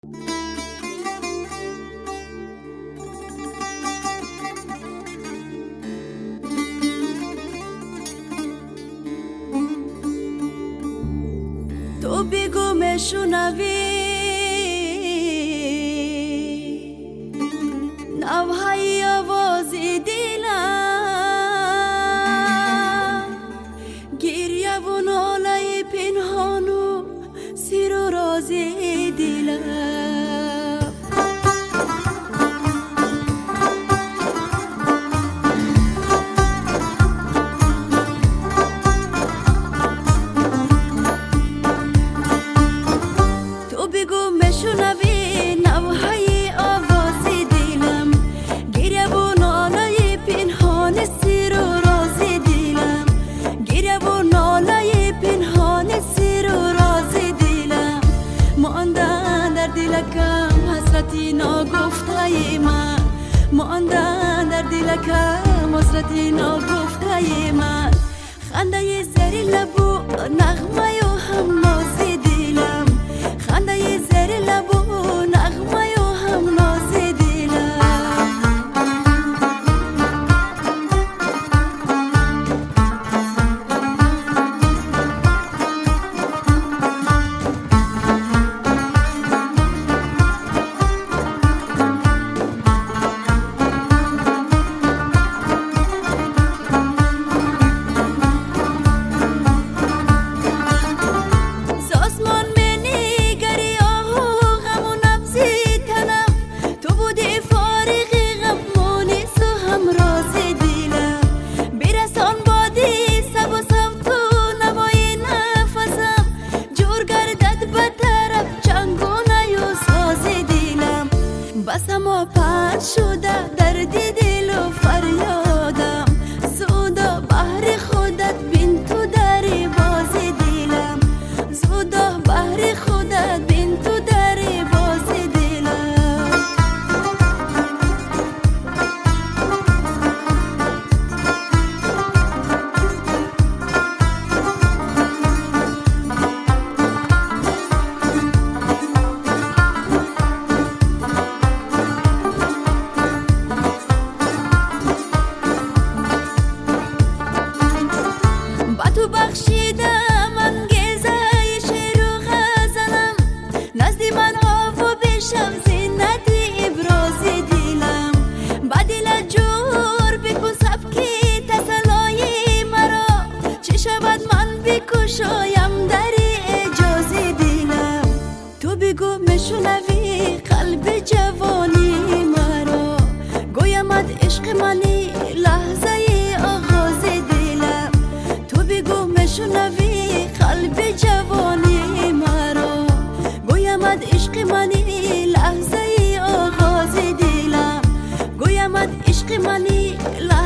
تو بگو میشنوی نوهای آواز دلم، گریه و ناله پنهان و سر و راز دلم. تو بگو میشنوی نوهای آواز دلم، گریه و ناله پنهان سر و راز دلم، گریه و ناله پنهان سر و راز دلم. ماندن در دلکم حسرتی ناگفته من، ماندن در دلکم حسرتی ناگفته من. خنده زیر لبو نغمه و همناز دلم، خنده زیر لبو نغمه و همناز دلم. بسم و پنج شده درد دل و فریادم، زودا بحر خودت بین تو در باز دلم، زودا بحر خودت بین تو در باز دلم. تو بخشیدم انگیزه شعر و غزلم، نزد من ها و بشم زینت ابراز دلم. با دل جور بکن سبکی تسلای مرا، چه شود من بکشایم در اجاز دلم. تو بگو میشنوی قلب جوانی مرا، گویمت عشق منی لحظه آغاز دلم. تو بگو میشنوی قلب جوانی مرا، گویمت عشق منی لحظه آغاز دلم، گویمت عشق منی لحظه